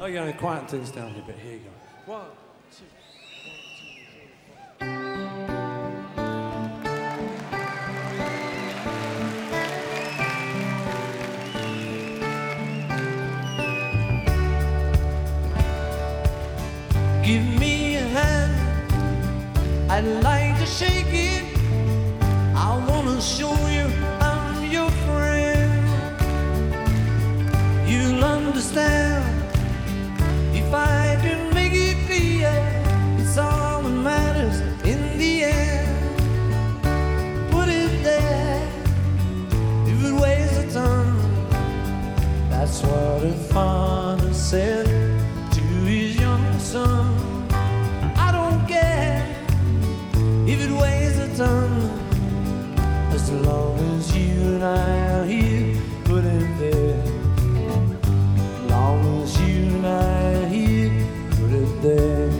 you're going to quieten things down a bit. Here you go. 1, 2. Give me a hand, I'd like to shake it. I wanna show you I'm your friend. You'll understand if I can make it clear. It's all that matters in the end. Put it there, if it weighs a ton. That's what a father said to his young son. I don't care if it weighs a ton, as long as you and I are here. Put it there, as long as you and I are here. Put it there.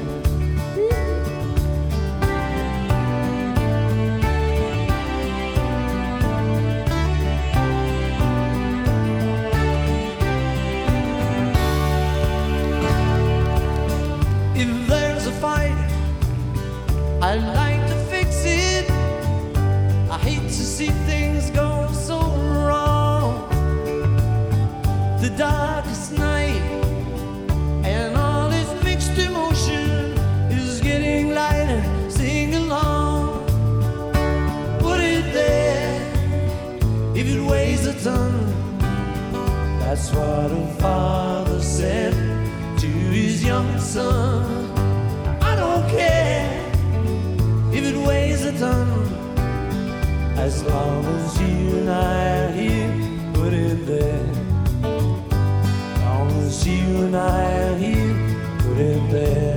If there's a fight, I'd like to fix it. I hate to see things go so wrong. The darkest night and all its mixed emotion is getting lighter. Sing along. Put it there, if it weighs a ton. That's what a father said to his young son. I don't care if it weighs a ton, as long as you and I are here. Put it there, as long as you and I are here. Put it there.